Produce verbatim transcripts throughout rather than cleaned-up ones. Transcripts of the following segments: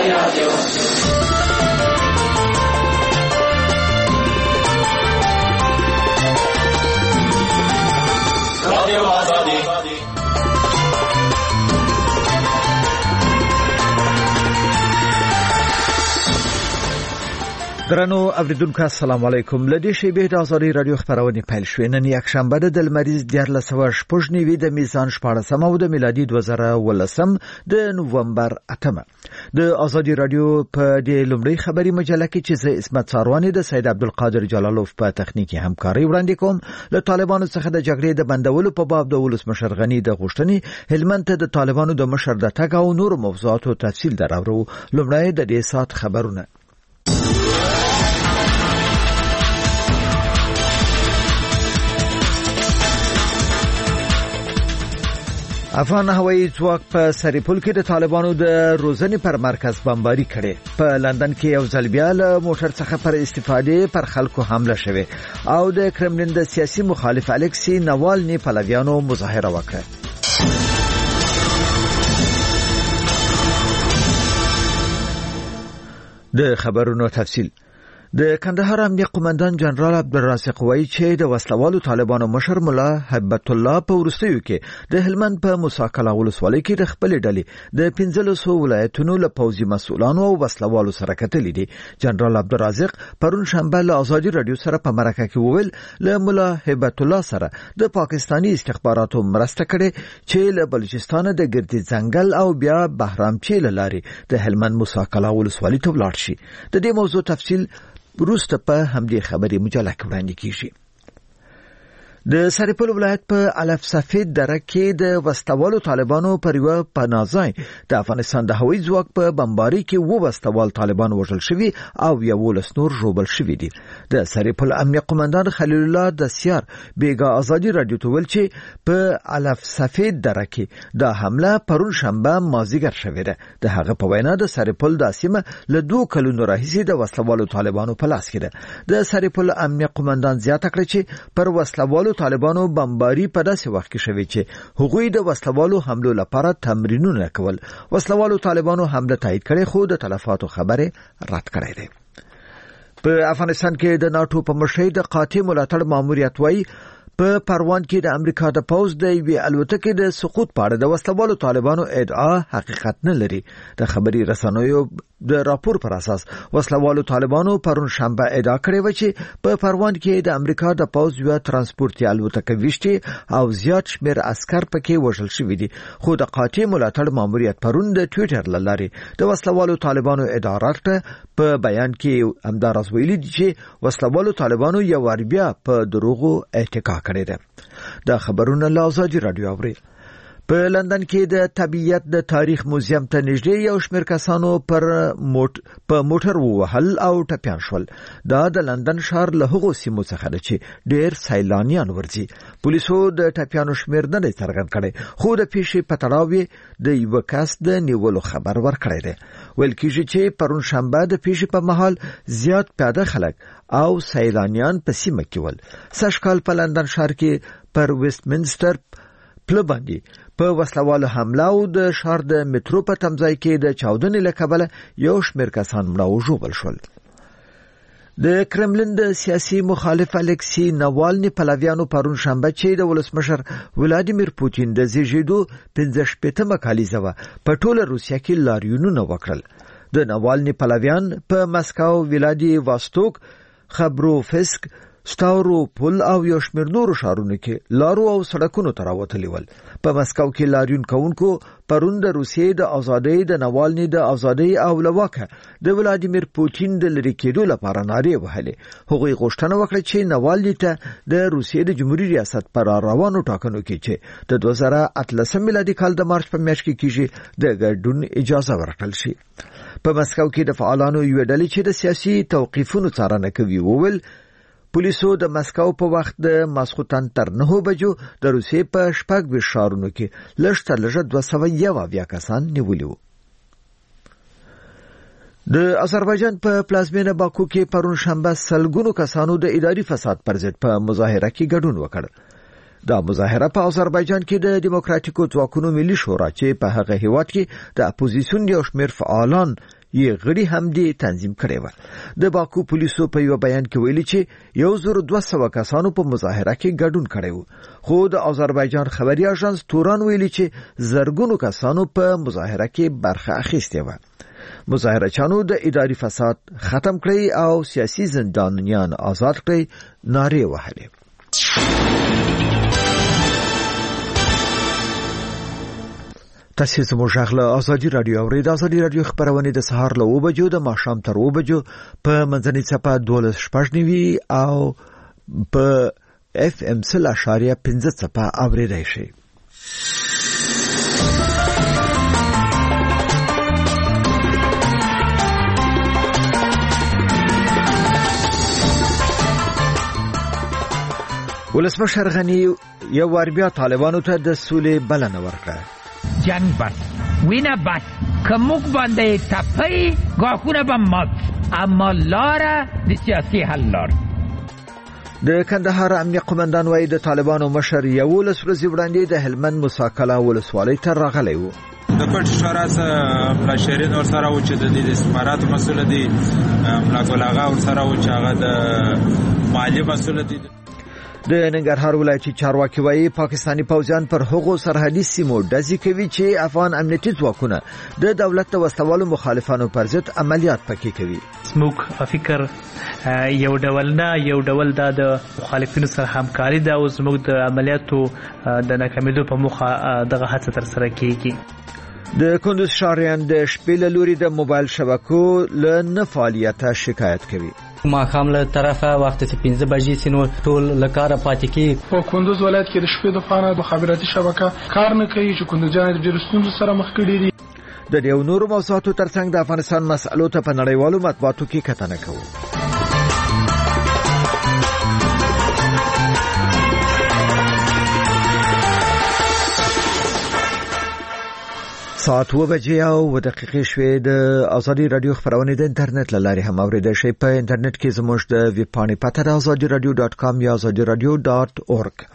درنو اوریدونکو السلام علیکم. لدی شیبه د ازادي رادیو خبرونه پیل شوې. نن یک شنبه د لمریز دیار لسوه شپږ نیوي د میزان شپاړسم او د میلادي دوه زره ولسم د نوومبر اتمه. د ازادي رادیو په دې لومړی خبري مجله کې چې زه اسمت ساروانی د سید عبدالقادر جلالوف په تخنیکی همکاري وړاندې کوم، له طالبانو څخه د جګړې د بندولو په باب د ولسمشر غنی د غوښتنې، هلمند ته د طالبانو د مشر د تګ او نور موضوعاتو تفصیل دراورو. لومړی د دې سات خبرونه. افغان هوایي ځواک په سریپول کې د طالبانو د روزنې پر مرکز بمباري کړي. په لندن کې یو ځل بیا له موټر څخه پر استفاده پر خلکو حمله شوه او د کرملین د سیاسي مخالف الکسی نوالني پلویانو مظاهره وکړه. د خبرونو تفصیل. د کندهار امنیه قومندان جنرال عبدالرازق وایي چې د وسلوالو طالبانو مشر مولا هیبت الله په ورستیو کې د هلمند په موساکلا ولسوالۍ کې د خپل ډلې د پنځلسو ولایتونو له پوځي مسؤلانو او وسلوالو سره کتلې دي. جنرال عبدالرازق پرون شنبه له ازادي رادیو سره په مرکه کې وویل له مولا هیبت الله سره د پاکستاني استخباراتو مرسته کړي چې له بلوچستان د ګردي ځنګل او بیا بهرامچی لارې د هلمند موساکلا ولسوالۍ ته ولاړ شي. د دې موضوع تفصیل وروسته په همدې خبري مجله کې وړاندې کیږي. د سریپل ولایت په علف سفید دره کې د وسلوالو طالبانو پر یو پناهځای د افغانستان د هوایي ځواک په بمباري کې وو وسلوال طالبان وژل شوي او یو ولس نور ژوبل شوي دي. د سریپل امنیه قومندان خلیل الله د سیار بیګا ازادي رادیو ته ویل چې په علف سفید دره کې د حمله پرون شنبه مازیګر شوې ده. د هغه په وینا د سریپل د سیمه له دوه کلونو راهیسې د وسلوالو طالبانو په لاس کې ده. د سریپل امنیه قومندان زیاته کړې چې پر وسلوالو طالبانو بمباري په داسې وخت کې شوې چې هغوی د وسلوالو حملو لپاره تمرینونه کول. وسلوالو طالبانو حمله تایید کړې خو د تلفاتو خبره رد کړې ده. په افغانستان کې د ناتو په مشرۍ د قاطع ملاتړ ماموریت وایي په پروان کې د امریکا د پوز د یوې الوتکې د سقوط په اړه د وسلوالو طالبانو ادعا حقیقت نه لري. د خبري رسنیو د راپور پر اساس وسلوالو طالبانو پرون شنبه ادعا کړې و چې په پروان کې د امریکا د پوز یو ترانسپورتي الوتکه وشتي او زیات شمیر عسكر پکې وژل شوي دي. خو د قاطع ملاتړ ماموریت پرون د ټوئیټر لارې د وسلوالو طالبانو ادعا راکړه. په بیان کې همدارس ویلي دي چې وسلوالو طالبانو یو ور بیا په دروغو احتکا کړی ده. دا خبرونه له ازادي رادیو اوري. په لندن کې د طبيعت د تاریخ موزیم ته نږدې یو شمېر کسانو پر موټ په موټر ووهل او ټپيان شول. دا د لندن ښار له هغو سیمو څخه ده چې ډېر سیلانیان ورځي. پولیسو د ټپيانو شمېر نه څرګند کړي خو د پیښې په تړاو د یو کس د نیولو خبر ورکړی دی. ویل کېږي چې پرون شنبه د پیښې په مهال زیات پیاده خلک او سیلانیان په سیمه کې ول. سږکال په لندن ښار کې پر ویسټمنسټر پل باندې په وسلوالو حمله او د ښار د میټرو په تمځای کې د چاودنې له کبله یو شمېر کسان مړه او ژوبل شول. د کرملین د سیاسي مخالف الکسی نوالني پلویانو پرون شنبه چې د ولسمشر ولادیمیر پوتین د زیږیدو پنځه شپېتمه کالیزه وه په ټوله روسیه کې لاریونونه وکړل. د نوالني پلویان په مسکو، ولادي واستوک، خبروفسک، ستاوروپول او یو شمېر نورو ښارونو کې لارو او سړکونو ته راوتلي ول. په مسکو کې لاریون کوونکو پرون د روسیې د ازادۍ، د نوالني د ازادۍ او له واکه د ولادیمیر پوتین د لرې کېدو لپاره نارې وهلې. هغوی غوښتنه وکړه چې نوالني ته د روسیې د جمهوریت ریاست پر روانو ټاکنو کې چې د دوه زره اتلسم میلادي کال د مارچ په میاشت کې کېږي د ګډون اجازه ورکړل شي. په مسکو کې د فعالانو یو ډلې چې د سیاسي توقیفونو څارنه کوي وویل پولیسو د مسکو په وخت د ماسخوتن تر نهو بجو د روسیې په شپږ ویشت ښارونو کې لږ تر لږه دوه سوه یو اویا کسان نیولي وو. د آذربایجان په پلازمینه باکو کې پرون شنبه سلګونو کسانو د اداري فساد پر ضد په مظاهره کې ګډون وکړ. دا مظاهره په آذربایجان کې د دیموکراتیکو ځواکونو ملي شورا چې په هغه هیواد کې د اپوزیسیون یو شمېر فعالان یې غړي هم دي تنظیم کړي و. د باکو پولیسو په یو بیان کې ویلي چې یو زر دوه سوه کسانو په مظاهره کې ګډون کړی و. خو د آذربایجان خبري اژانس توران ویلي چې زرګونو کسانو په مظاهره کې برخه اخیستې و. مظاهره چانو د اداري فساد ختم کړي او سیاسي زندانیان آزاد کړي نارې وهلې. تاسو زموږ غږ ازادي رادیو اورید. ازادي رادیو خبرونه د سهار له اوه بجو د ماښام تر اوه بجو په منځنۍ صفه دولس شپږ نیوي او په اف ام سل اشاریه پنځه صفه اوریدای شي. ولسمشر غنی یو وار بیا طالبانو ته د سولې بلنه ورکړه. جنگ بس وینه بس که موږ باندې تپی گاهونه به مات اما لاره د سیاسي حل لار. د کندهار امنیه قومندان وایي د طالبانو مشر یولس ورځې وړاندې د هلمند موساکلا ولسوالۍ ته راغلی و. د پټ شورا سره ملا شیرین اور سره و چې د استخبارات مسؤل دي، ملا ګل آغا اور سره و چې هغه د مالی مسؤل دي. د ننګرهار ولایتي چارواکي وایي پاکستانی پوځیان پر هغو سرحدي سیمو ډزې کوي چې افغان امنیتي ځواکونه د دولت د وسوالو مخالفانو پر ضد عملیات پکې کوي. زموږ فکر یو ډول نه یو ډول د مخالفینو سره همکاري ده او زموږ د عملیاتو د ناکامیدو په موخه دغه هڅه تر سره کیږي. د کندوز ښاریان د شپې له لوري د موبایل شبکو له نه فعالیته شکایت کوي. ما خام له طرفه وخت چې پنځه بجې سينو ټول لکاره پاتې کی. په کندوز ولایت کې د شپې د خانه مخابراتي شبکه کار نه کوي چې کندوزیان د ډېر ستونزو سره مخ کړي دي. د دې نورو موضوعاتو ترڅنګ د افغانستان مسألو ته په نړیوالو مطبوعاتو کې کتنه کوو. ساعت و بجې او دقیقې شوې. د ازادي رادیو خبرونه د انټرنیټ له لارې هم اوریدل شي. په انټرنیټ کې زموږ د ویب پاڼې پته ازادي رادیو ډاټ کام یا ازادي رادیو ډاټ اورګ.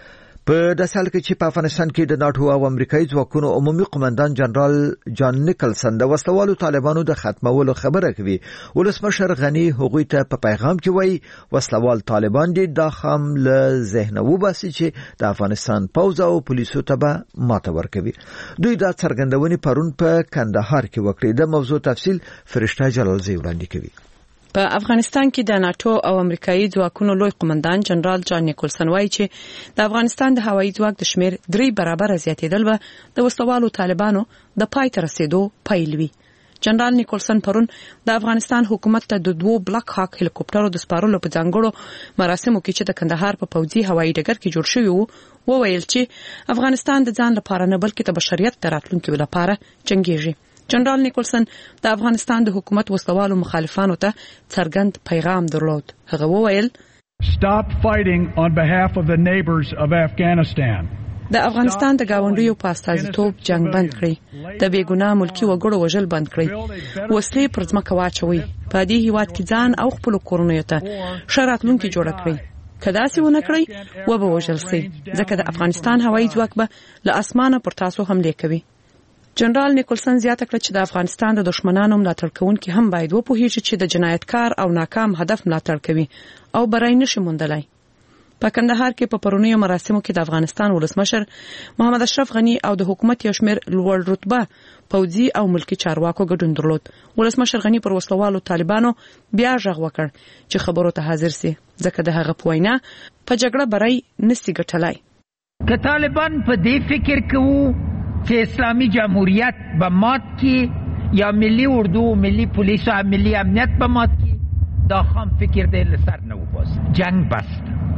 په داسې حال کې چې په افغانستان کې د ناتو او امریکایي ځواکونو عمومي قومندان جنرال جان نیکلسن د وسلوالو طالبانو د ختمولو خبره کوي، ولسمشر غنی هغوی ته په پیغام کې وایي وسلوال طالبان دي دا خام له ذهنه وباسي چې د افغانستان پوځ او پولیسو ته به ماته ورکوي. دوی دا څرګندونې پرون په کندهار کې وکړې. د موضوع تفصیل فرشته جلالزی وړاندې کوي. په افغانستان کې د ناتو او امریکایي ځواکونو لوی قومندان جنرال جان نیکلسن وایي چې د افغانستان د هوایي ځواک د شمیر درې برابر زیاتېدل به د وسلوالو طالبانو د پای ته رسیدو پیل وي. جنرال نیکلسن پرون د افغانستان حکومت ته د دوو بلاک هاک هلیکوپټرو د سپارلو په ځانګړو مراسمو کې چې د کندهار په پوځي هوایي ډګر کې جوړ شوی وو وویل چې افغانستان د ځان لپاره نه بلکې د بشریت د راتلونکي لپاره جنګیږي. جنرال نیکلسن د افغانستان د حکومت وسلوالو مخالفانو ته څرګند پیغام درلود. هغه وویل Stop fighting on behalf of the neighbors of Afghanistan. د افغانستان د گاونډیو په استازیتوب جنگ بند کړئ، د بیګناه ملکی وګړو وژل بند کړئ، وسلې پر ځمکه واچوي، په دې هیواد کې ځان او خپل کورنۍ ته ښه راتلونکي جوړ کړئ. کدا سی ونه کړئ و به وژل سي، ځکه د افغانستان هوایي ځواک به له اسمانه پر تاسو حمله کوي. جنرال نیکلسن زیاته کړه چې د افغانستان د دشمنانو ملاتړ کوونکي هم باید وپوهیږي چې د جنایتکار او ناکام هدف ملاتړ کوي او برای نشي موندلای. په کندهار کې په پرونیو مراسمو کې د افغانستان ولسمشر محمد اشرف غنی او د حکومت یو شمېر لوړ رتبه پوځي او ملکی چارواکو ګډون درلود. ولسمشر غنی پر وسلوالو طالبانو بیا غږ وکړ چې خبرو ته حاضر سي، ځکه د هغه په وینا په جګړه برای نسی ګټلای. که طالبان په دې فکر کوي چې اسلامی جمهوریت به مات کی یا ملی اردو، ملی پولیس و ملی امنیت به مات کی، دا خام فکر دې لسر نه وباس. جنگ بس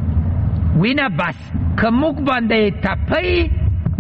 وینه بس که موږ باندې تپی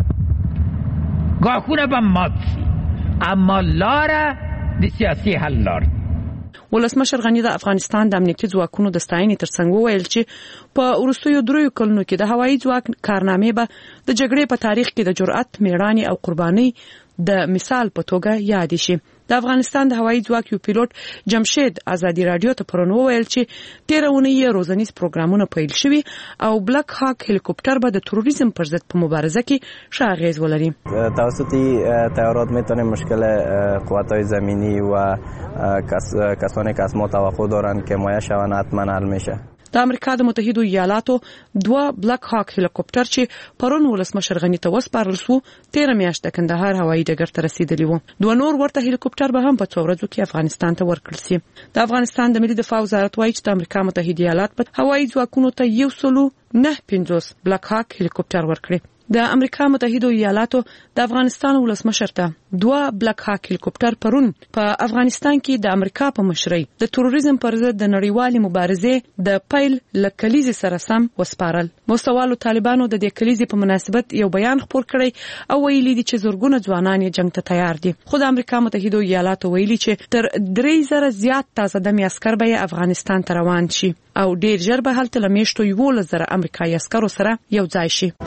گاهونه به مات سی اما لاره د سیاسي حل لار. ولسمشر غنی د افغانستان د امنیتي ځواکونو د ستاینې ترڅنګ وویل چې په وروستیو دریو کلونو کې د هوایي ځواک کارنامې به د جګړې په تاریخ کې د جرأت، میړانې او قربانۍ د مثال په توګه یاد شي. د افغانستان د هوایي ځواک یو پیلوټ جمشید ازادي رادیو ته پرون وویل چې تیرونه یې روزنیز پروګرامونه پیل شوي او بلک هاک هلیکوپتر به د تروریسم پر ضد په مبارزه کې ښه اغیز ولري. توسط طیارات میتونه مشکل قوات‌های زمینی و کسانی که از ما توقع دارند که مایه شوند حتما حل میشه. د امریکا د متحده ایالاتو دوه بلک هاک هلیکوپټر چې پرون ولسمشر غنی ته وسپارل شو تیر میاشت د کندهار هوایي ډګر ته رسیدلی وو. دوه نور ورته هلیکوپټر به هم په څو ورځو کې افغانستان ته ورکړل شي. د افغانستان د ملي دفاع وزارت وایي چې د امریکا متحده ایالات په هوایي ځواکونو ته یو سلو نه پنځوس بلک هاک هلیکوپټر ورکړي. د امریکا متحده ایالاتو د افغانستان ولسمشر ته دوه بلک هاک هلیکوپټر پرون په افغانستان کې د امریکا په مشرۍ د تروریزم پر ضد د نړیوالې مبارزې د پیل لکلیزي سره سم وسپارل. مستوالو طالبانو د دې کلیزي په مناسبت یو بیان خپور کړی او ویلي دي چې زورګونه ځوانان یې جنگ ته تیار دي. خو د امریکا متحده ایالاتو ویلي چې تر درې زره زیات تازه دمي عسكر به افغانستان ته روان شي او ډیر ژر به هلته لمیشتو یولس زره امریکایي عسکرو سره یو ځای شي.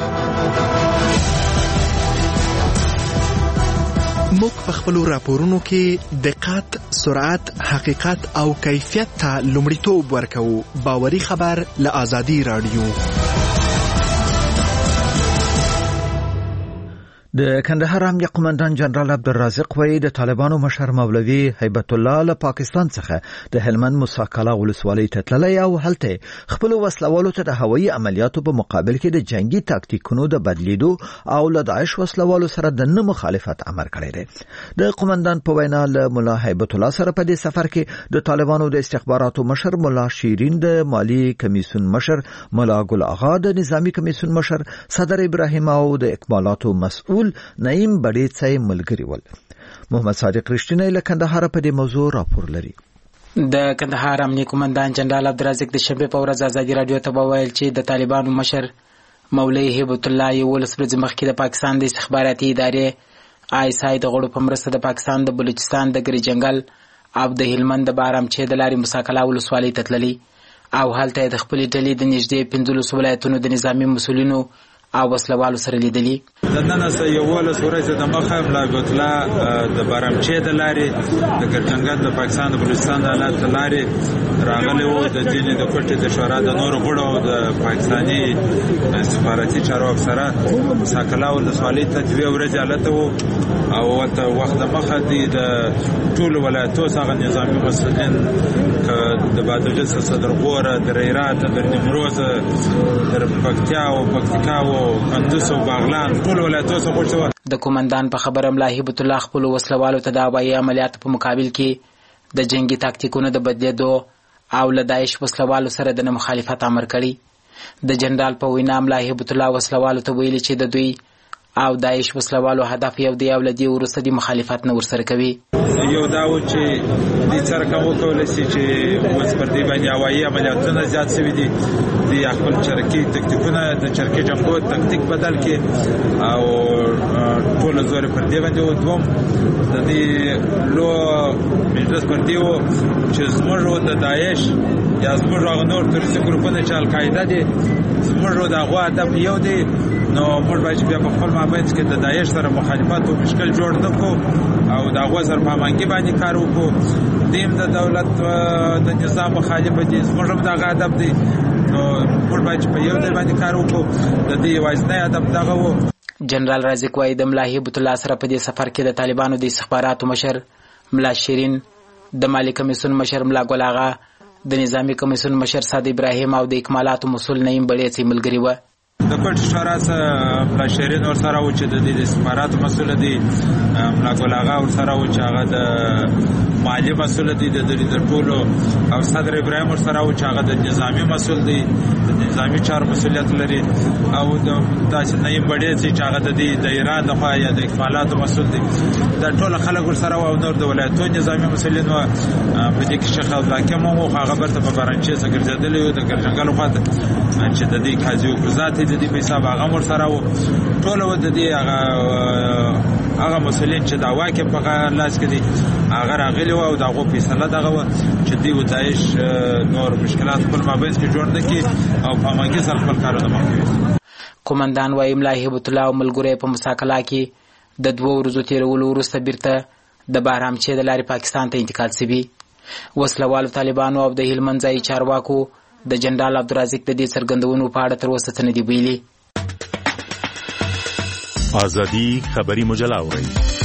موږ په خپلو راپورونو کې دقت، سرعت، حقیقت او کیفیت ته لومړیتوب ورکوو. باوري خبر له آزادي رادیو. د کندهار امنیه قومندان جنرال عبدالرازق وایي د طالبانو مشر مولوي هیبت الله له پاکستان څخه د هلمند موساکلا ولسوالۍ ته تللی او هلته خپل وسلوالو ته د هوایي عملیاتو په مقابل کې د جنگي تاکتیکونو د بدلیدو او له داعش وسلوالو سره د نه مخالفت امر کړی دی. د قومندان په وینا له مولا هیبت الله سره په دې سفر کې د طالبانو د استخباراتو مشر مولا شیرین، د مالی کمیسیون مشر مولا ګل آغا، د نظامی کمیسیون مشر صدر ابراهیم او د اکمالاتو مسؤل نعیم بډیڅای ملګری ول. محمد صادق رښتینی له کندهار په دې موضوع راپور لري. د کندهار امنیه قومندان جنرال عبدالرازق د شنبه په ورځ ازادي رادیو ته وویل چې د طالبانو مشر مولوي هیبت الله یولس ورځې مخکې د پاکستان د استخباراتي ادارې آی اس آی د غړو په مرسته د پاکستان د بلوچستان د ګری جنگل او د هلمند د بارامچې د لارې موساکلا ولسوالۍ ته تللي او هلته د خپلې ډلې د نږدې پنځلسو ولایتونو د نظامي مسؤلینو او وسلوالو سره لیدلي. د نن سه یولس ورځې د مخه ملا ګوتلا د بارامچې د لارې د ګرجنګل د پاکستان د بلوچستان د حالات د لارې راغلی وو. د ځینې د کوټې د شورا د نورو غړو د پاکستاني سفارتي چارواکو سره موساکلا ولسوالۍ ته دوه ورځې هلته وو او ورته وخت د مخه دي د ټولو ولایتو څخه نظامي مسؤلین د بادغیس، صدرغوره، د ریرات، د نیمروز، د پکتیا او پکتیکا او کندوز او باغلان ټول ولایتونو څخه غوښتل. د قومندان په خبره ملا هیبت الله خپل وسلوالو ته د هوایي عملیاتو په مقابل کې د جنگي تاکتیکونو د بدلیدو او له داعش وسلوالو سره د نه مخالفت امر کړی. د جنرال په وینا ملا هیبت الله وسلوالو ته ویلي چې د دوی او داعش وسلوالو هدف یو دی او له دې وروسته د مخالفت نه ورسره کوي. یو دا و چې دې سره کوم کولای شي چې اوس پر دې باندې هوایي عملیاتونه زیات شوي دي. د خپل چرکی تکتیکونه د چرکی جنگو تکتیک بدل کې او ټول زور پر دې باندې و. دوم د دې لو مجلس پر دې و چې زموږ د داعش یا زموږ نور تروریستي ګروپونه چې القاعده دي زموږ د هغو هدف یو دی. نو موږ باید بیا په خپل مابینځ کې د داعش سره مخالفت او مشکل جوړ نه کړو او د هغو سره په هماهنګي باندې کار وکړو. دیم د دولت د نظام مخالف دي، زموږ هم دغه هدف دی. نو موږ باید په یو ځای باندې کار وکړو. د دې یوازینی هدف دغه و. جنرال رازق وایي د ملا هیبت الله سره په دې سفر کې د طالبانو د استخباراتو مشر ملا شیرین، د مالی کمیسیون مشر ملا ګل آغا، د نظامی کمیسیون مشر صادق ابراهیم او د اکمالاتو مسؤل نعیم بډیڅای ملګری و. د کوټ شورا څخه ملا شیرین ور سره و چې د استخباراتو مسؤل دی، ملا ګل آغا ور سره و چې هغه د مالی مسؤل دی د د ټولو، او صدر ابراهیم ور سره و چې هغه د نظامی مسؤل دی، د نظامی چار مسؤلیت لري، او د داسې نعیم بډیڅای چې هغه د ایران د خوا یا د اکمالاتو مسؤل دی. دا ټول خلک ور سره و او نور د ولایتو نظامی مسؤلین و. په دې کې شیخ عبدالحکیم هم و، هغه برته په بارانچې څخه ګرځېدلی و د ګرجنګل خواته چې د دې قاضي وکړو د دې په حساب هغه ور سره و. ټول و د دې هغه هغه مسؤلین چې دا واکه په لاس کې دي هغه راغلي و او دغه فیصله دغه و چې دی و داعش نور مشکلات خپل مابینځ کې جوړ نه کړي او په ماګي سره خپل کارونه مخکې. قومندان وايي ملا هیبت الله ملګری په مساکلا کې د دوه ورځو تیرولو وروسته بیرته د بهرامچې د لارې پاکستان ته انتقال شوي. وسلوالو طالبانو او د هلمند ځایي چارواکو د جنرال عبدالرازق د دې څرګندونو په اړه تر اوسه څه نه دي ویلي. ازادي خبري مجله اورئ.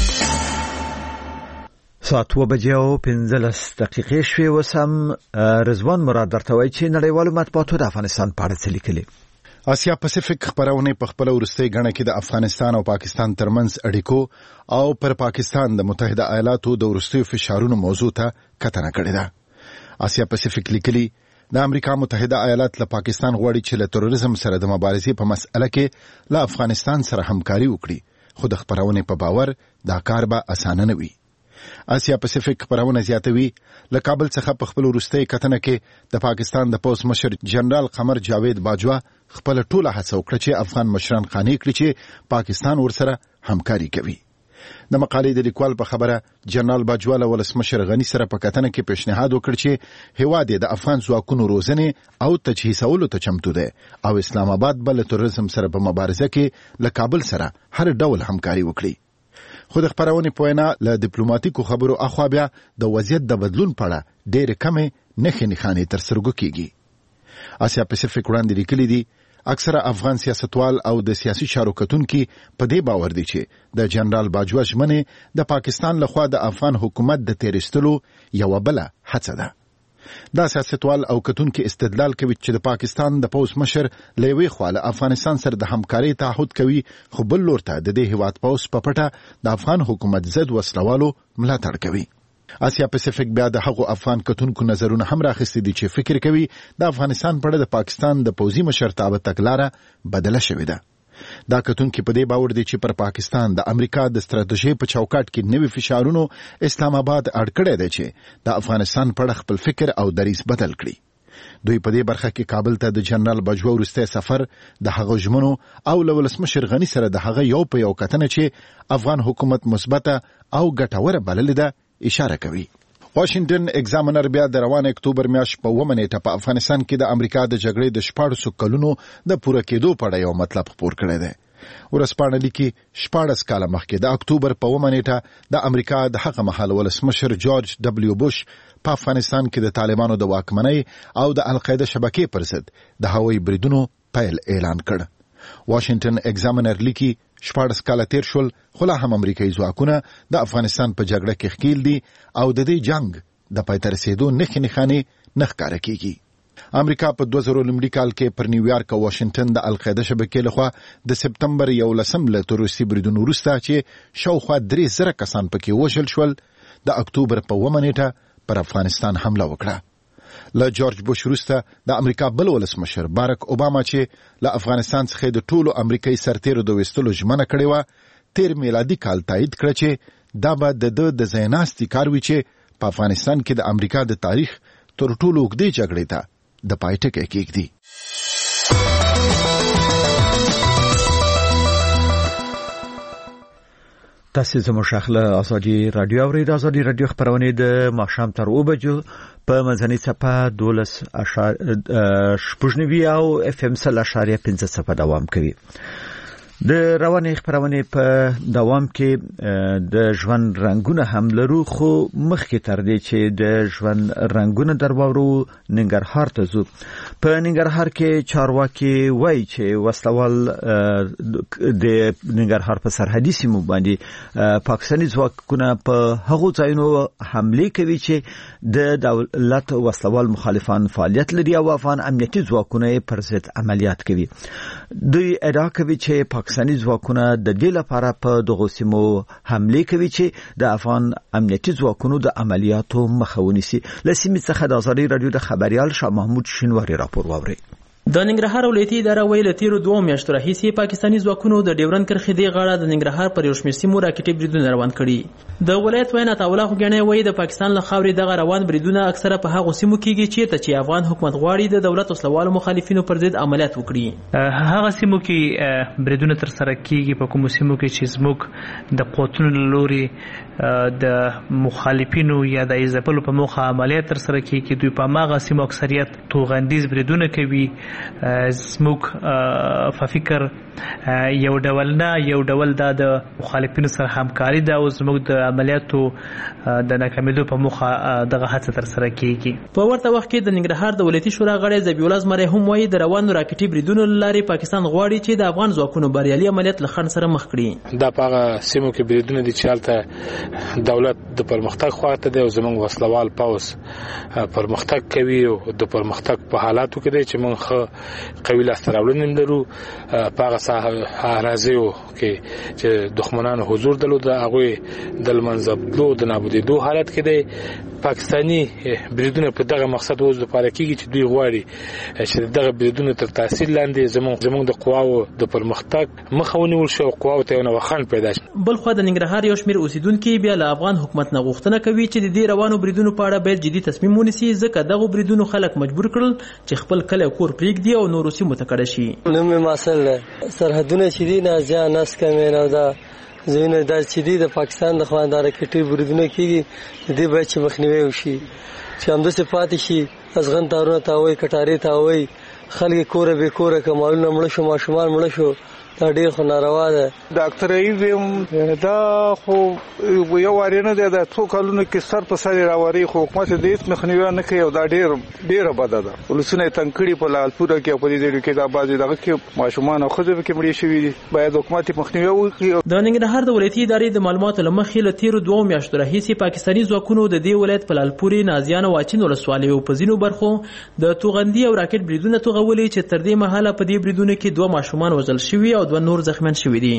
ساعت و بجې او پنځلس دقیقې شوې. اوس هم رضوان مراد درته وایي چې نړیوالو مطبوعاتو د افغانستان په اړه څه لیکلي. آسیا پاسفیک خبرونه په خپل وروستۍ غڼه کې د افغانستان او پاکستان ترمنځ اړیکو او پر پاکستان د متحده ایالاتو د وروستیو فشارونو موضوع ته کتنه کړې ده. آسیا پاسفیک لیکلي د امریکا متحده ایالات له پاکستان غواړي چې له تروریزم سره د مبارزې په مسأله کې له افغانستان سره همکاري وکړي، خو د خبرونه په باور دا کار به اسانه نه وي. آسیا پاسفیک خبرونه زیاتوي له کابل څخه په خپل وروستۍ کتنه کې د پاکستان د پوز مشر جنرال قمر جاوید باجوا خپل ټوله هڅه وکړه چې افغان مشران قانع کړي چې پاکستان ورسره همکاري کوي. د مقالې د لیکوال په خبره جنرال باجوا له ولسمشر غنی سره په کتنه کې پیشنهاد وکړ چې هیواد د افغان ځواکونو روزنې او تجهیزولو ته چمتو ده او اسلام آباد بل تروریزم سره په مبارزه کې له کابل سره هر ډول همکاري وکړي. خو د خبرونه په وینا له ډیپلوماټیکو خبرو اخوا بیا د وضعیت د بدلون په اړه ډېر کمې نښې نښانې تر سترګو کېږي. آسیا پاسفیک وړاندې لیکلي دي اکثره افغان سیاستوال او د سیاسي چارو کتونکي په دې باور دي چې د جنرال باجوا ژمنې د پاکستان لخوا د افغان حکومت د تیرستلو یو بله هڅه ده. دا سیاستوال او کتونکي استدلال کوي چې د پاکستان د پوز مشر له یوې خوا له افغانستان سره د همکارۍ تعهد کوي، خو بل لور ته د دې هیواد پوز په پټه د افغان حکومت ضد وسلوالو ملاتړ کوي. آسیا پاسفیک بیا د هغو افغان کتونکو نظرونه هم راخستي دي چې فکر کوي د افغانستان په اړه د پاکستان د پوزي مشرتابه تګلاره بدله شوې ده. دا کتونکي په دې باور دي چې پر پاکستان د امریکا د ستراتیژۍ په چوکاټ کې نوي فشارونو اسلام آباد اړ کړی دی چې د افغانستان په اړه خپل فکر او دریځ بدل کړي. دوی په دې برخه کې کابل ته د جنرال باجوا وروستی سفر د هغه ژمنو او له ولسمشر غنی سره د هغه یو په یو کتنه چې افغان حکومت مثبته او ګټوره بللې ده اشاره کوي. واشنگټن ایگزامنر بیا د روان اکتوبر میاشت په اوومه نیټه په افغانستان کې د امریکا د جګړې د شپاړسو کلونو د پوره کېدو په اړه یو مطلب خپور کړی دی. ورځپاڼه لیکي شپاړس کاله مخکې د اکتوبر په اوومه نیټه د امریکا د هغه مهال ولسمشر جورج ډبلیو بوش په افغانستان کې د طالبانو د واکمنۍ او د القاعده شبکې پر ضد د هوایي بریدونو پیل اعلان کړ. واشنگټن ایگزامنر لیکي شپاړس کاله تیر شول خو لا هم امریکایي ځواکونه د افغانستان په جګړه کې ښکیل دي او د دې جنگ د پای ته رسېدو نښې نښانې نه ښکاره کېږي. امریکا په دوه زره لومړي کال کې پر نیویارک او واشنگټن د القاعده شبکې لخوا د سپتمبر یولسم له تروریستي بریدونو وروسته چې شاوخوا درې زره کسان پکې وژل شول د اکتوبر په اوومه نیټه پر افغانستان حمله وکړه. له جورج بوش وروسته د امریکا بل ولسمشر بارک اوباما چې له افغانستان څخه د ټولو امریکایي سرتیرو د ویستلو ژمنه کړې وه تیر میلادي کال تایید کړه چې دا به د ده د ځای ناستي کار وي چې په افغانستان کې د امریکا د تاریخ تر ټولو اوږدې جګړې ته د پای ټکی کېږدي. تاسو زموږ شاخله ازادي رادیو اورئ. د ازادي رادیو خبرونه د ماښام تر اوه بجو په منځنۍ څپه دولس شپږ نوي او اف ام سل اشاریه پنځه څپه دوام کوي. د روانې خبرونه په دوام کې د ژوند رنگونه هم لرو، خو مخکې تر دې چې د ژوند رنگونه درواورو ننګرهار ته ځو. په ننګرهار کې چارواکي وایي چې وسلوال د ننګرهار په سرحدي سیمو باندې پاکستاني ځواکونه په هغو ځایونو حمله کوي چې د دولت وسلوال مخالفان فعالیت لري او افغان امنیتي ځواکونه پر ضد عملیات کوي. دوی ادعا کوي چې پاکستاني ځواکونه د دې لپاره په دغو سیمو حمله کوي چې د افغان امنیتي ځواکونو د عملیاتو مخه ونیسي. له سیمې څخه د ازادي رادیو د خبريال شاه محمود شینواری راپور واوري. د ننګرهار ولایتي اداره ویل تیرو دوه میاشتو راهیسې پاکستاني ځواکونو د ډیورند کرښې دی غاړه د ننګرهار پر یو شمېر سیمو راکټي بریدونه روان کړي. د ولایت وینا تاوله خو ګڼي وایي د پاکستان له خاورې دغه روان بریدونه اکثره په هغو سیمو کېږي چیرته چې افغان حکومت غواړي د دولت وسلوالو مخالفینو پر ضد عملیات وکړي. هغه سیمو کې بریدونه تر سره کېږي په کومو سیمو کې چې زموږ د قوتونو له لوري د مخالفینو یا د ایزاپلو په موخه عملیات تر سره کېږي. دوی په هغه سیمو اکثریت توغندیز بریدونه کوي زموږ په فکر یو ډول نه یو ډول د مخالفینو سره همکاري ده او زموږ د عملیاتو د ناکامېدو په موخه دغه هڅه ترسره کیږي. په ورته وخت کې د ننګرهار د ولایتي شورا غړی ذبیح الله زمری هم وایي د روانو راکټي بریدونو له لارې پاکستان غواړي چې د افغان ځواکونو بریالي عملیات له خنډ سره مخ کړي. دا په هغه سیمو کې بریدونه دي چې هلته دولت د پرمختګ خواته دی او زموږ وسلوال پوځ پرمختګ کوي او د پرمختګ په حالاتو کې دی چې موږ قوي لاسته راوړنې لرو. په هغه اراضیو کې چې دښمنانو حضور درلود هغوی د لمنځه تلو د نابودېدو حالت کې دی. پاکستاني بریدونه په دغه مقصد اوس لپاره کېږي چې دوی غواړي چې دغه بریدونه تر تاثیر لاندې زموږ زموږ د قواو د پرمختګ مخه ونیول شي او قواو ته یو نوی خنډ پیدا شي. بل خو د ننګرهار یو شمېر اوسیدونکي بیا له افغان حکومت نه غوښتنه کوي چې د دې روانو بریدونو په اړه باید جدي تصمیم ونیسي ځکه دغه بریدونو خلک مجبور کړل چې خپل کلی کور پرېږدي او نورو سیمو ته کډه شي. نومې مسل سرحدونه چې دي نه ځان نس کمې نه ده زینه د چې دي د پاکستان د خواندار کټي بریدونه کیږي د دې باید چې مخنیوي وشي چې همدا صفات شي ازغن تارونه تاوي کټاري تاوي خلک کور به کور کمالونه مړ شو ماشومان مړ شو دا ډیر خو ناروا ده. ډاکټر ایزم دا خو یو وارینه ده د څو کلونو کې سر په سر راوړي خو حکومت دې هیڅ مخنیوي نه کوي او دا ډیر ډیره بده ده. ولسونه تنکړي په لالپور کې په دې ځای کې دا بازي دغه کې ماشومان او خزو کې مړي شوي دي باید حکومت مخنیوي وکړي. د ننګرهار د ولایتي ادارې د معلوماتو لمخې له تیرو دوه میاشتو راهیسې پاکستاني ځواکونو د دې ولایت په لالپوري نازیان او اچین ولسوالیو په ځینو برخو د توغندي او راکټ بریدونه توغولي چې تر دې مهاله په دې بریدونو کې دوه ماشومان وژل شوي او دوه نور زخمیان شوي دي.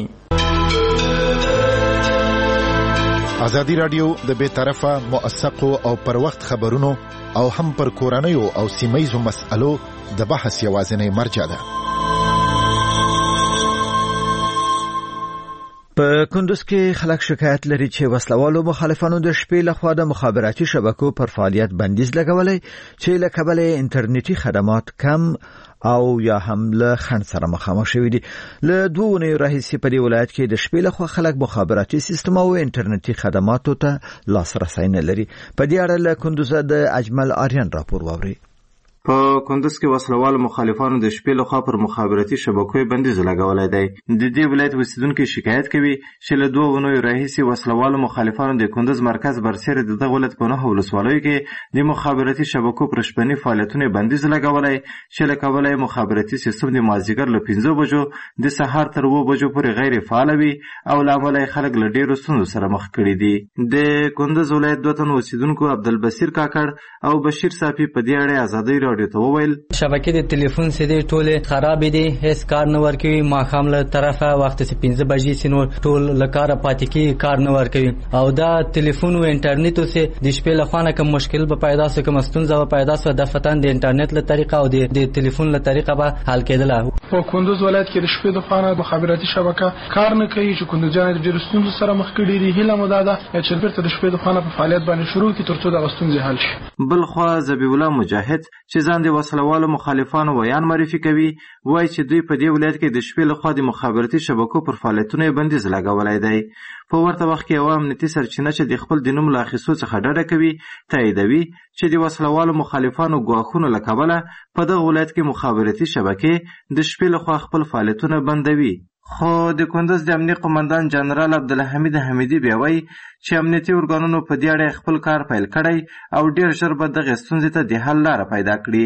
ازادي رادیو د بې طرفه موثقو او پر وخت خبرونو او هم پر کورنیو او سیمایزو مسألو د بحث یوازینی مرجع ده. په کندوز کې خلک شکایت لري چې وسلوالو مخالفانو د شپې لخوا د مخابراتي شبکو پر فعالیت بندیز لګولې چې له کبله انټرنیټي خدمات کم او یا هم له خنډ سره مخامخ شوي دي. له دوه اونیو راهیسې په دې ولایت کې د شپې لخوا خلک مخابراتي سیستم او انټرنیټي خدماتو ته لاسرسی نه لري. په دې اړه له کندوز د اجمل آریان راپور واوري. په کندوز کې وسلوال مخالفانو د شپې لخوا پر مخابراتي شبکو بندیز لګولای دی. د دې ولایت اوسیدونکو شکایت کوي چې له دوه اونیو راهیسې وسلوال مخالفانو د کندوز مرکز برسېره د دغه ولایت په نهه ولسوالیو کې د مخابراتي شبکو پر شپني فعالیتونه بندیز لګولای چې له کبله مخابراتي سیستم د مازیګر له پنځه بجو د سهار تر اوه بجو پورې غیر فعال وي او له امله خلک له ډېرو ستونزو سره مخ کړي دي. د کندوز ولایت دوه تنو اوسیدونکو عبدالبصیر کاکړ او بشیر صافي په دې اړه ازادي شبکې د ټلیفون سیدې ټوله خراب دي هیڅ کار نه ورکوي ماښام له طرفه وخت چې پنځه بجې سينو ټول لکاره پاتې کی کار نه ورکوي او دا ټلیفون او انټرنیټ سه د شپې له خوانه کوم مشکل به پیدا سو کوم ستونزه به پیدا سو د فتن د انټرنیټ له طریقه او د ټلیفون له طریقه به حل کېدل. په کندوز ولایت کې د شپې د خوانه مخابراتي شبکه کار نه کوي چې کندوزیان د ډېر ستونزو سره مخ کړي دي. هیله مو ده چې بیرته د شپې د خوانه په فعالیت باندې شروع کړي ترڅو د ستونزې حل شي. بل خو ذبیح الله مجاهد چې ځان د وسلوالو مخالفانو ویان معرفي کوي وایي چې دوی په دې ولایت کې د شپې لخوا د مخابراتي شبکو پر فعالیتونو بندیز لګولای دی. په ورته وخت کې یو امنیتي سرچینه چې د خپل د نوم له اخیستو څخه ډډه کوي تاییدوي چې د وسلوالو مخالفانو ګواښونو له کبله په دغه ولایت کې مخابراتي شبکې د شپې لخوا خپل فعالیتونه بندوي. خو د کندوز د امنیت قومندان جنرال عبدالحمید حمیدي بیا وایي چې امنیتي ارګانونو په دې اړه خپل کار پیل کړی او ډېر ژر به دغه ستونزې ته د حل لاره پیدا کړي.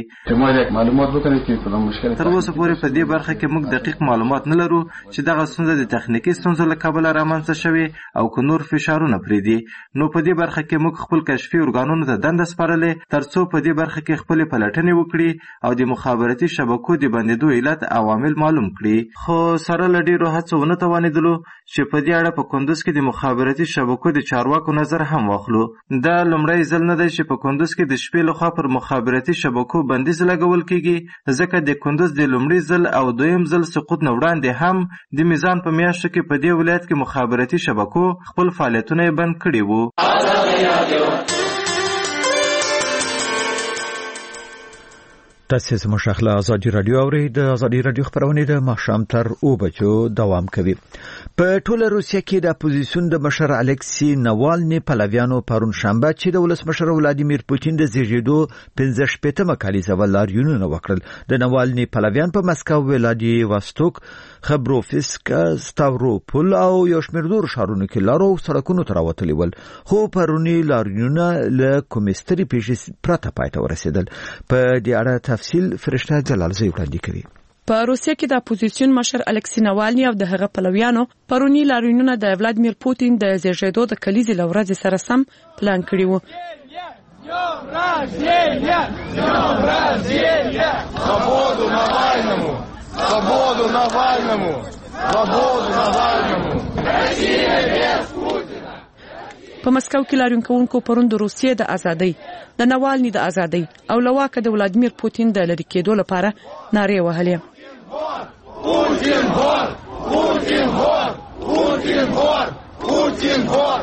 تر اوسه پورې په دې برخه کې موږ دقیق معلومات نه لرو چې دغه ستونزه د تخنیکي ستونزو له کبله رامنځته شوې او که نور فشارونه پرې دي. نو په دې برخه کې موږ خپل کشفي ارګانونو ته دنده سپارلې تر څو په دې برخه کې خپلې پلټنې وکړي او د مخابراتي شبکو د بندېدو علت عوامل معلوم کړي. خو سره له ډېرو هڅو ونه توانېدلو چې په دې اړه په کندوز کې د مخابراتي شبکو د چارواکو نظر هم واخلو. دا لومړی ځل نه دی چې په کندوز کې د شپې لخوا پر مخابراتي شبکو بندیز لګول کېږي ځکه د کندوز د لومړي ځل او دویم ځل سقوط نه وړاندې هم د میزان په میاشتو کې په دې ولایت کې مخابراتي شبکو خپل فعالیتونه بند کړي وو. تاسو زموږ خلا ازادي رادیو اورئ. د ازادي رادیو خبرونه د ماښام تر او بجو دوام کوي. په ټوله روسیه کې د اپوزیسیون د مشر الکسی ناوالني پلویانو پرون شنبه چې د ولسمشر ولادیمیر پوتین د زیږیدو پنځه شپېتمه کالیزه ولاريونه وکړل. د ناوالني پلویان په مسکو، ولادیواستوک، خبروفسک، ستاوروپول او یو شمېر نور ښارونو کې لارو سړکونو ته راوتلي ول، خو پرونی لاريونه له کومستري پیښې پرته پای ته ورسېدل. په دې اړه تفصیل فرشته جلال زی وړاندې کوي. په روسیه کې د اپوزیسیون مشر الکسی ناوالني او د هغه پلویانو پرونی لاريونه د ولادیمیر پوتین د زیږیدو د کلیزې لورځ سره سم پلان کړی وو. په مسکو کې لاریون کوونکو پرون د روسیې د ازادۍ، د ناوالني د ازادۍ او لواکه د ولادیمیر پوتین د لری کېدو لپاره نارې وهلې. پوتین هور پوتین هور پوتین هور پوتین هور.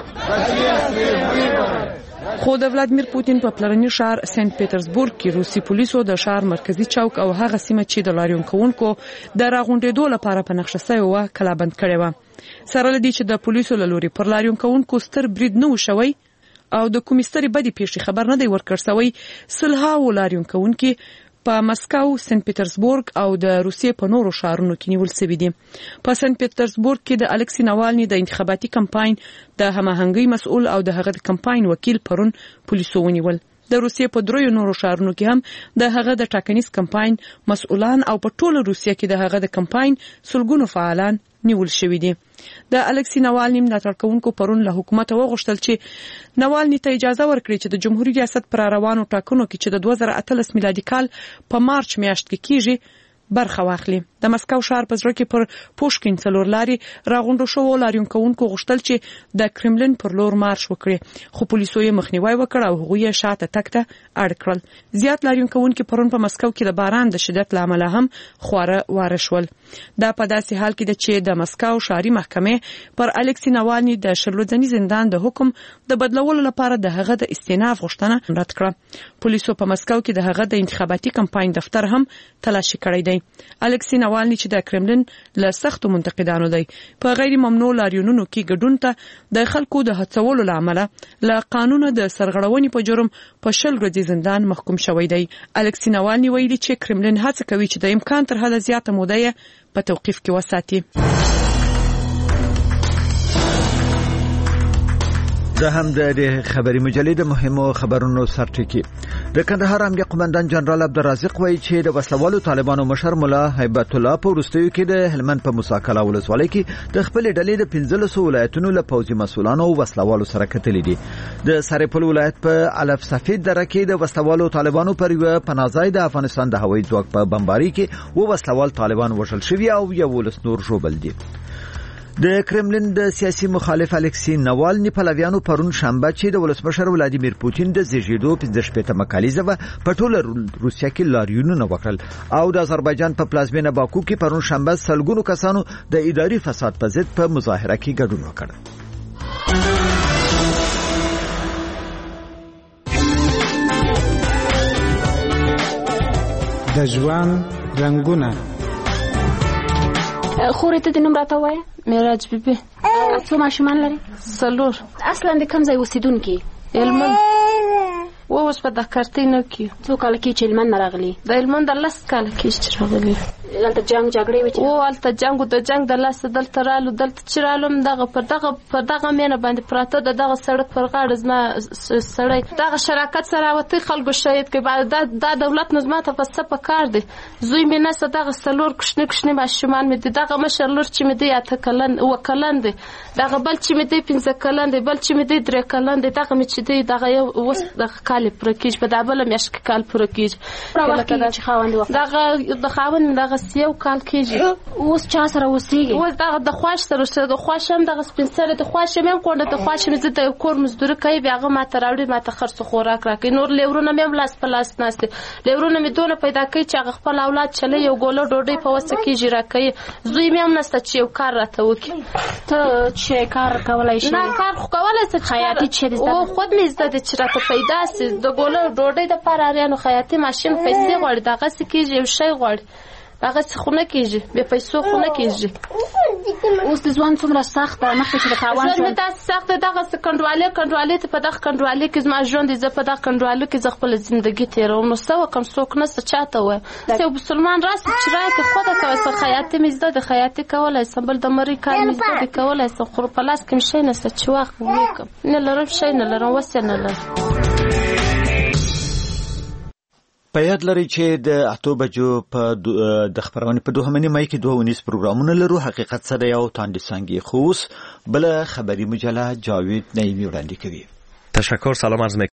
خو د ولادیمیر پوتین په پلرني ښار سنت پیټرزبورګ کې روسي پولیسو د ښار مرکزی چوک او هغه سیمه چې د لاریون کوونکو د راغونډېدو لپاره په نقشه شوی و کلابند کړې و. سره لدی چې د پولیسو له لوري پر لاریون کوونکو ستر برید نه وشوي او د کومستري بدی پیښې خبر نه دی ورکړ شوی. سلها ولاریون کوونکو په مسکو، سنت پیټرزبورګ او د روسیې په نورو ښارونو کې نیول شوي دي. په سنت پیټرزبورګ کې د الکسی ناوالني د انتخاباتي کمپاین د هماهنګۍ مسؤل او د هغه د کمپاین وکیل پرون پولیسو ونیول. د روسیې په دریو نورو ښارونو کې هم د هغه د ټاکنیز کمپاین مسؤلان او په ټوله روسیه کې د هغه د کمپاین سلګونو فعالان نیول شوي دي. د الکسی ناوالني ملاتړ کوونکو پرون له حکومت وغوښتل چې ناوالني ته اجازه ورکړي چې د جمهوریت ریاست پر روانو ټاکنو کې چې د دوه زره اتلس میلادي کال په مارچ میاشت کې کیږي برخه واخلي. د مسکو ښار په زړه کې پر پوشکین څلور لاري راغونډو شو. لاریون کوونکو غوښتل چې د کرملین پر لور مارش وکړي، خو پولیسو یې مخنیوي وکړ او هغوی یې شاته تګ ته اړ کړل. زیات لاریون کوونکو پرون په مسکو کې د باران د شدت له امله هم خواره واره شول. دا په داسې حال کې ده چې د مسکو ښاري محکمې پر الکسی ناوالني د شلوځنی زندان د حکم د بدلولو لپاره د هغه د استئناف غوښتنه رد کړه. پولیسو په مسکو کې د هغه د انتخاباتي کمپاین دفتر هم تلاشي کړی دی. الکسی ناوالني چې د کرملین له سختو منتقدانو دی، په غیر ممنوع لاریونونو کې ګډون ته د خلکو د هڅولو له امله له قانون د سرغړونې په جرم په شل ورځې زندان محکوم شوی دی. الکسی ناوالني ویلي چې کرملین هڅه کوي چې د امکان تر حده زیاته موده په توقیف کې وساتي. دا هم د خبري مجلې د مهمو خبرونو سرټکی. د کندهار امنیه قومندان جنرال عبدالرازق وایي چې د وسلوالو طالبانو مشر مولا هیبت الله په وروستیو کې د هلمند په موساکلا ولسوالۍ کې د خپل ډلې د پنځلسو ولایتونو له پوځي مسؤلانو او وسلوالو سره کتلې دي. د سرپل ولایت په علف سفید دره کې د وسلوالو طالبانو پر یو پناهځای د افغانستان د هوایي ځواک په بمباري کې و وسلوال طالبان وژل شوي او یو ولس نور ژوبل دي. د کرملین د سیاسي مخالف الکسی ناوالني پلویانو پرون شنبه چې د ولسمشر ولادیمیر پوتین د زیږیدو پنځه شپېتمه کالیزه په ټوله روسیه کې لاریونونه وکړل او د آذربایجان په پلازمینه باکو کې پرون شنبه سلګونو کسانو د اداري فساد په ضد په مظاهره کې ګډون وکړ. د ژوند رنگونه خورې ته د نوم راته وایه؟ معراج بیبي. څو ماشومان لري؟ څلور. اصلا د کوم ځای اوسېدونکي؟ هلمند. و اوس په دهکارتینو کې. څو کاله کې چې هلمند نه راغلي؟ د هلمند د لس کاله کې چې راغلي. دلته جنګ جګړې وې؟ او هلته جنګ د جنګ د لاسه دلته رالو. دلته چې رالم دغه پر دغه پر دغه مینه باندې پراته د دغه سړک پر غاړه زما سړی دغه شراکت سره وتی خلکو شهید کړي. دا دا دولت نو زما ته په څه پکار دی؟ زوی مې نسته دغه څلور کوچني کوچني ماشومان مې دي. دغه مشر لور چې مې دی اته کلن اوه کلن دی. دغه بل چې مې دی پنځه کلن دی. بل چې مې دی درې کلن دی. دغه مې چې دی دغه یو اوس دغه کال پوره کېږي. په دا بله میاشت کې کال پوره کېږي. دغه د خاوند دغه داسې یو کال کېږي. اوس چا سره اوسېږي؟ اوس دغه د خواش سره اوسېږم. د خواش هم دغه سپین سرې د خواش هم یم کونډه د خواش مې زه د یو کور مزدوري کوي بیا هغه ماته راوړي ماته خرڅ خوراک راکوي. نور لیورونه مې هم لاس په لاس ناست دي. لیورونه مې دونه پیدا کوي چې هغه خپل اولاد چلی یو ګوله ډوډۍ په وسه کېږي راکوي. زوی مې هم نشته چې یو کار راته وکړي. ته چې کار کولی شي؟ نه کار خو کولی شي. خیاطي چېرې زده؟ او خود مې زده دی چې راته پیدا سي. د ګوله ډوډۍ دپاره اریانو خیاطي ماشین پیسې غواړي. دغسې کېږي یو شی غواړي. دغسې خو نه کېږي. بې پیسو خو نه کېږي. اوس د ژوند څومره سخت ده مخکې چې د تاوان ژوند مې داسې سخت دی. دغسې کنډوالې کنډوالې ته په دغه کنډوالې کې زما ژوند دی. زه په دغه کنډوالو کې زه خپله زندګي تېروم. نو څه وکړم؟ څوک نشته چاته ووایم. داسې یو مسلمان راسي چې راکړي خوده کوی شم. خیاطي مې زده د خیاطي کولی شم. بل د مرۍ کار مې زده د کولی شم. خو په لاس کې مې شی نشته چې وخت وکړم. نه لرم شی نه لرم وس یې نه لرم. په یاد لري چې د اتو بجو په د خبرونې په دوه منی مای کې دوه ونیس پروګرامونه لرو. حقیقت سره یو تاندې سنگي خوس بل خبری مجله جاوید نعیمی وړاندې کوي. تشکر. سلام عرض